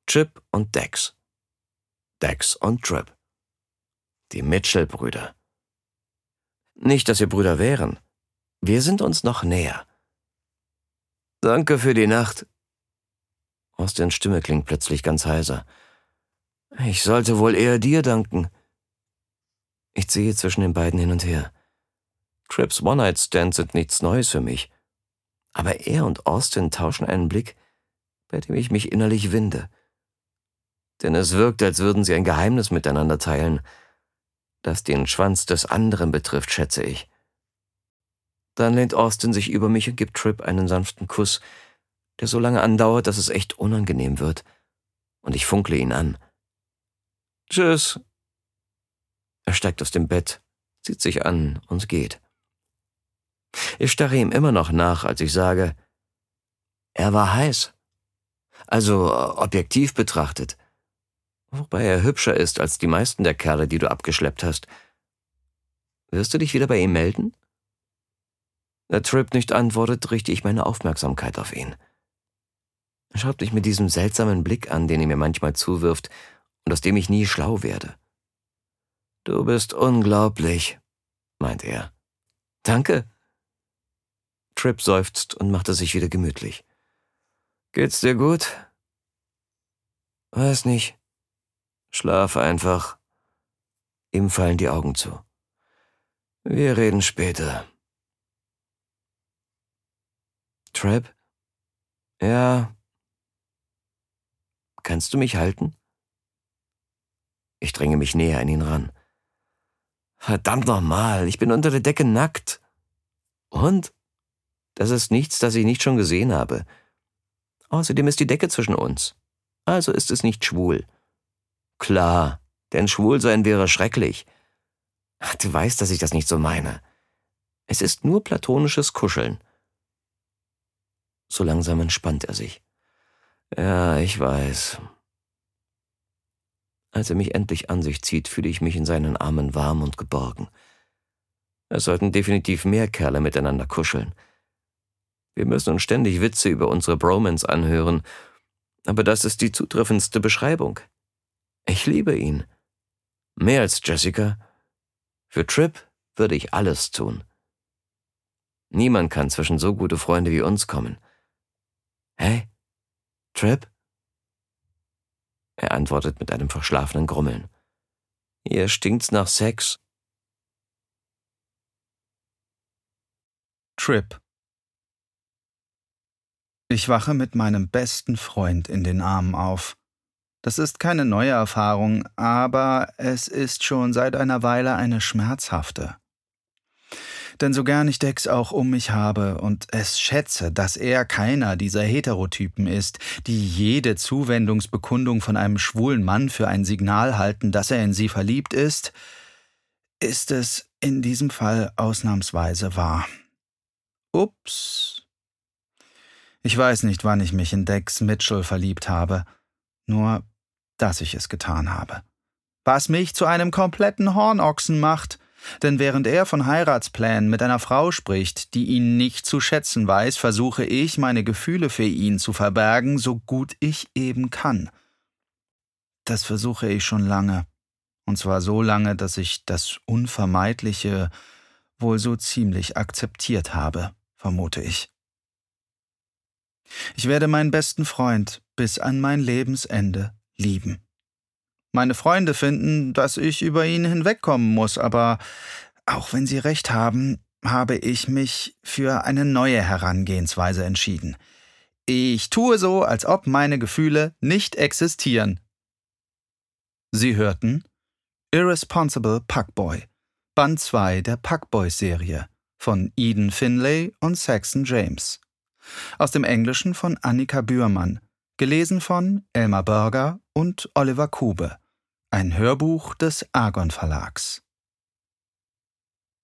Chip und Dex. Dex und Trip. Die Mitchell-Brüder. Nicht, dass wir Brüder wären. Wir sind uns noch näher. Danke für die Nacht. Austins Stimme klingt plötzlich ganz heiser. Ich sollte wohl eher dir danken. Ich ziehe zwischen den beiden hin und her. Trips One-Night-Stands sind nichts Neues für mich. Aber er und Austin tauschen einen Blick, bei dem ich mich innerlich winde. Denn es wirkt, als würden sie ein Geheimnis miteinander teilen, das den Schwanz des anderen betrifft, schätze ich. Dann lehnt Austin sich über mich und gibt Trip einen sanften Kuss, der so lange andauert, dass es echt unangenehm wird. Und ich funkle ihn an. Tschüss. Er steigt aus dem Bett, zieht sich an und geht. Ich starre ihm immer noch nach, als ich sage, er war heiß. Also objektiv betrachtet. Wobei er hübscher ist als die meisten der Kerle, die du abgeschleppt hast. Wirst du dich wieder bei ihm melden? Da Trip nicht antwortet, richte ich meine Aufmerksamkeit auf ihn. Er schaut mich mit diesem seltsamen Blick an, den er mir manchmal zuwirft und aus dem ich nie schlau werde. Du bist unglaublich, meint er. Danke. Trip seufzt und macht es sich wieder gemütlich. Geht's dir gut? Weiß nicht. Schlaf einfach. Ihm fallen die Augen zu. Wir reden später. Trip? Ja. Kannst du mich halten? Ich dränge mich näher an ihn ran. Verdammt nochmal, ich bin unter der Decke nackt. Und? Das ist nichts, das ich nicht schon gesehen habe. Außerdem ist die Decke zwischen uns. Also ist es nicht schwul. Klar, denn Schwulsein wäre schrecklich. Du weißt, dass ich das nicht so meine. Es ist nur platonisches Kuscheln. So langsam entspannt er sich. Ja, ich weiß. Als er mich endlich an sich zieht, fühle ich mich in seinen Armen warm und geborgen. Es sollten definitiv mehr Kerle miteinander kuscheln. Wir müssen uns ständig Witze über unsere Bromance anhören, aber das ist die zutreffendste Beschreibung. Ich liebe ihn. Mehr als Jessica. Für Trip würde ich alles tun. Niemand kann zwischen so gute Freunde wie uns kommen. Hey, Trip? Er antwortet mit einem verschlafenen Grummeln. Hier stinkt's nach Sex. Trip. Ich wache mit meinem besten Freund in den Armen auf. Das ist keine neue Erfahrung, aber es ist schon seit einer Weile eine schmerzhafte. Denn so gern ich Dex auch um mich habe und es schätze, dass er keiner dieser Heterotypen ist, die jede Zuwendungsbekundung von einem schwulen Mann für ein Signal halten, dass er in sie verliebt ist es in diesem Fall ausnahmsweise wahr. Ups. Ich weiß nicht, wann ich mich in Dex Mitchell verliebt habe, nur dass ich es getan habe. Was mich zu einem kompletten Hornochsen macht, denn während er von Heiratsplänen mit einer Frau spricht, die ihn nicht zu schätzen weiß, versuche ich, meine Gefühle für ihn zu verbergen, so gut ich eben kann. Das versuche ich schon lange, und zwar so lange, dass ich das Unvermeidliche wohl so ziemlich akzeptiert habe, vermute ich. Ich werde meinen besten Freund bis an mein Lebensende lieben. Meine Freunde finden, dass ich über ihn hinwegkommen muss, aber auch wenn sie recht haben, habe ich mich für eine neue Herangehensweise entschieden. Ich tue so, als ob meine Gefühle nicht existieren. Sie hörten Irresponsible Puckboy, Band 2 der Puckboy-Serie von Eden Finlay und Saxon James. Aus dem Englischen von Annika Bührmann, gelesen von Elmar Börger und Oliver Kube. Ein Hörbuch des Argon Verlags.